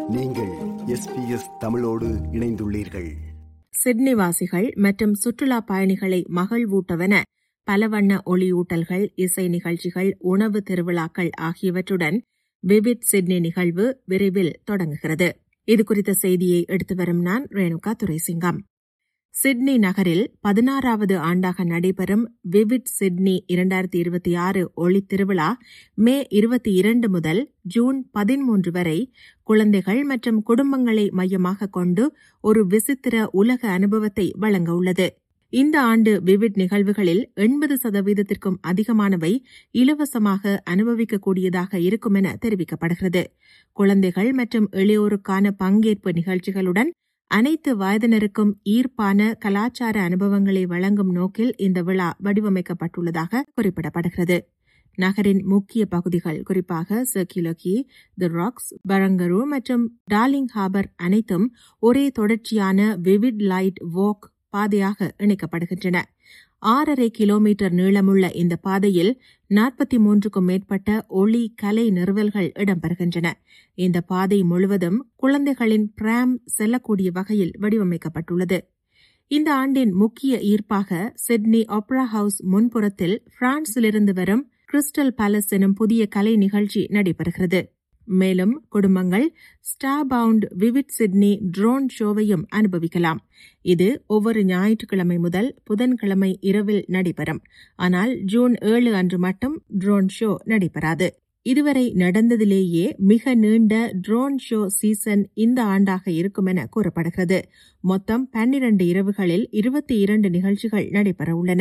நீங்கள் SBS தமிழோடு இணைந்துள்ளீர்கள். சிட்னி வாசிகள் மற்றும் சுற்றுலா பயணிகளை மகிழ்வூட்டவென பலவண்ண ஒளியூட்டல்கள், இசை நிகழ்ச்சிகள், உணவு திருவிழாக்கள் ஆகியவற்றுடன் விவிட் சிட்னி நிகழ்வு விரைவில் தொடங்குகிறது. இதுகுறித்த செய்தியை எடுத்து வரும் நான் ரேணுகா துரைசிங்கம். சிட்னி நகரில் 16வது ஆண்டாக நடைபெறும் விவிட் சிட்னி 2026 ஒளி திருவிழா மே 22 முதல் ஜூன் 13 வரை குழந்தைகள் மற்றும் குடும்பங்களை மையமாக கொண்டு ஒரு விசித்திர உலக அனுபவத்தை வழங்க உள்ளது. இந்த ஆண்டு விவிட் நிகழ்வுகளில் 80% அதிகமானவை இலவசமாக அனுபவிக்கக்கூடியதாக இருக்கும் என தெரிவிக்கப்படுகிறது. குழந்தைகள் மற்றும் இளையோருக்கான பங்கேற்பு நிகழ்ச்சிகளுடன் அனைத்து வயதினருக்கும் ஈர்ப்பான கலாச்சார அனுபவங்களை வழங்கும் நோக்கில் இந்த விழா வடிவமைக்கப்பட்டுள்ளதாக குறிப்பிடப்படுகிறது. நகரின் முக்கிய பகுதிகள், குறிப்பாக Circular Quay, The Rocks, Barangaroo மற்றும் டார்லிங் ஹார்பர் அனைத்தும் ஒரே தொடர்ச்சியான விவிட் லைட் வாக் பாதையாக இணைக்கப்படுகின்றன. 6.5 கிலோமீட்டர் நீளமுள்ள இந்த பாதையில் 43க்கும் மேற்பட்ட ஒளி கலை நிறுவல்கள் இடம்பெறுகின்றன. இந்த பாதை முழுவதும் குழந்தைகளின் பிராம் செல்லக்கூடிய வகையில் வடிவமைக்கப்பட்டுள்ளது. இந்த ஆண்டின் முக்கிய ஈர்ப்பாக சிட்னி ஒப்ரா ஹவுஸ் முன்புறத்தில் பிரான்சிலிருந்து வரும் கிறிஸ்டல் பேலஸ் எனும் புதிய கலை நிகழ்ச்சி நடைபெறுகிறது. மேலும் குடும்பங்கள் star bound Vivid Sydney drone ஷோவையும் அனுபவிக்கலாம். இது ஒவ்வொரு ஞாயிற்றுக்கிழமை முதல் புதன்கிழமை இரவில் நடைபெறும். ஆனால் ஜூன் 7 அன்று மட்டும் ட்ரோன் ஷோ நடைபெறாது. இதுவரை நடந்ததிலேயே மிக நீண்ட ட்ரோன் ஷோ சீசன் இந்த ஆண்டாக இருக்கும் என கூறப்படுகிறது. மொத்தம் 12 இரவுகளில் 22 நிகழ்ச்சிகள் நடைபெறவுள்ளன.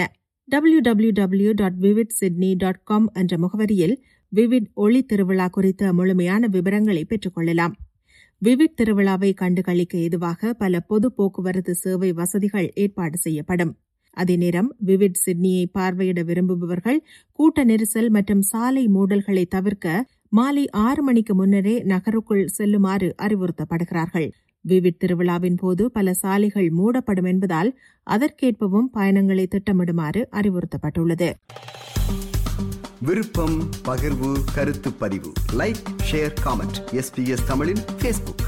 www.vividsydney.com என்ற முகவரியில் விவிட் ஒளி திருவிழா குறித்த முழுமையான விவரங்களை பெற்றுக் கொள்ளலாம். விவிட் திருவிழாவை கண்டுகளிக்க ஏதுவாக பல பொது போக்குவரத்து சேவை வசதிகள் ஏற்பாடு செய்யப்படும். அதே நேரம் விவிட் சிட்னியை பார்வையிட விரும்புபவர்கள் கூட்ட நெரிசல் மற்றும் சாலை மூடல்களை தவிர்க்க மாலை 6 மணிக்கு முன்னரே நகருக்குள் செல்லுமாறு அறிவுறுத்தப்படுகிறார்கள். விவிட் திருவிழாவின் போது பல சாலைகள் மூடப்படும் என்பதால் அதற்கேற்பவும் பயணங்களை திட்டமிடுமாறு அறிவுறுத்தப்பட்டுள்ளது. விருப்பம், பகிர்வு, கருத்து பதிவு, லைக், ஷேர், காமெண்ட். SBS தமிழின் Facebook.